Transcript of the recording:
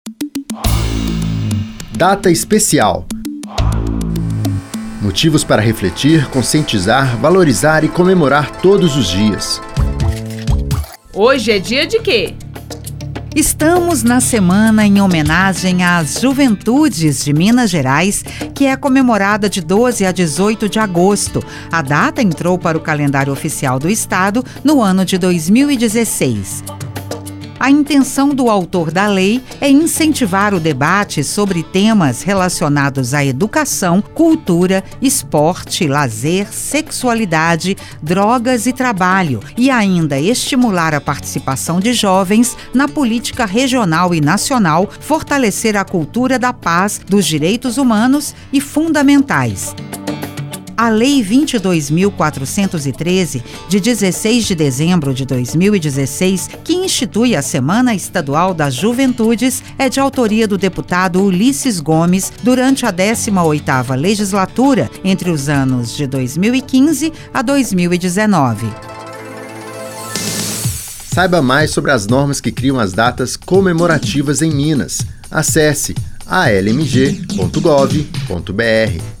Data especial. Motivos para refletir, conscientizar, valorizar e comemorar todos os dias. Hoje é dia de quê? Estamos na semana em homenagem às Juventudes de Minas Gerais, que é comemorada de 12 a 18 de agosto. A data entrou para o calendário oficial do Estado no ano de 2016. A intenção do autor da lei é incentivar o debate sobre temas relacionados à educação, cultura, esporte, lazer, sexualidade, drogas e trabalho, e ainda estimular a participação de jovens na política regional e nacional, fortalecer a cultura da paz, dos direitos humanos e fundamentais. A Lei 22.413, de 16 de dezembro de 2016, que institui a Semana Estadual das Juventudes, é de autoria do deputado Ulisses Gomes durante a 18ª legislatura, entre os anos de 2015 a 2019. Saiba mais sobre as normas que criam as datas comemorativas em Minas. Acesse almg.gov.br.